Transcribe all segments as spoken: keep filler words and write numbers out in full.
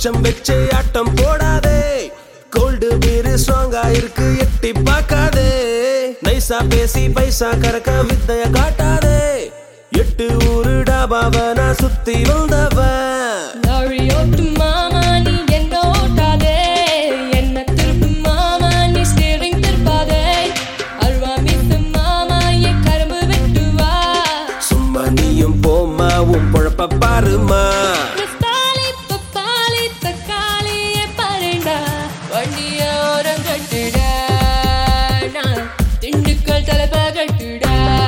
மிச்சம் வச்சு ஆட்டம் போடாதே கோல்டு பீர் ஸ்ட்ராங்கா இருக்கு எட்டி பார்க்காதே நைசா பேசி பைசா கறக்க வித்தைய காட்டாதே எட்டு ஊரு டாபாவ நான் சுத்தி வந்தவன் லாரியோட்டு மாமா நீ என்ன ஓட்டாதே என்ன திருப்பு மாமா நீ ஸ்டீரிங் திருப்பாதே அல்வா மித்த மாமா என் கரும்பு வெட்டுவா சும்மா நீயும் போமா உன் பொழப்ப பாருமா ரஸ்தாலி பப்பாளி தக்காளி பாருடா வண்டிய ஓரம் கட்டுடா நான் திண்டுக்கல் தலைப்ப கட்டுடா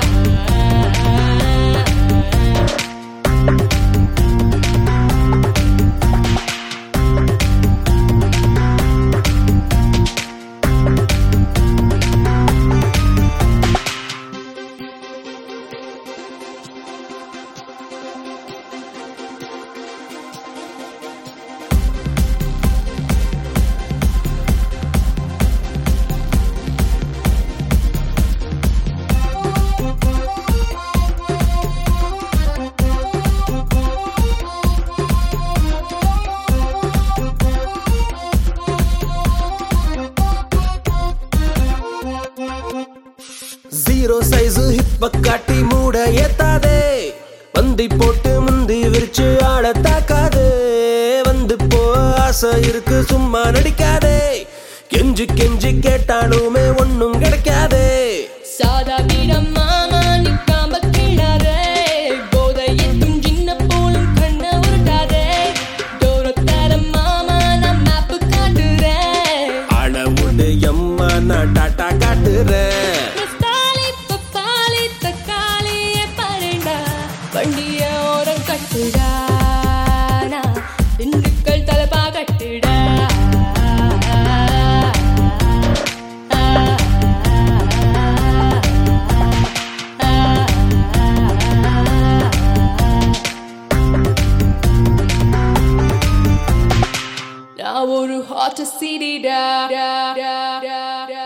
ஜீரோ சைஸ் ஹிப்ப காட்டி மூட ஏத்தாதே வந்தி போட்டு முந்தி விரிச்சு ஆட தாக்காதே வந்து போ ஆசை இருக்கு சும்மா நடிக்காதே கெஞ்சி கெஞ்சி கேட்டானுமே ஒன்னும் கிடைக்காதே சாதா வீரம் மாமா நிக்காம கீழாதே போதை எத்தும் சின்ன போலும் கண்ண உருட்டாதே டோரத்தார மாமா நான் மேப்பு காட்டுறேன் அளவுடு எம்மா நான் டாட்டா காட்டுறேன் ரஸ்தாலி பப்பாளி தக்காளி பாருடா வண்டிய ஓரம் கட்டுடா நான் திண்டுக்கல் தலைப்பா கட்டுடா நான் ஒரு ஹாட் சிடி டா டா டா டா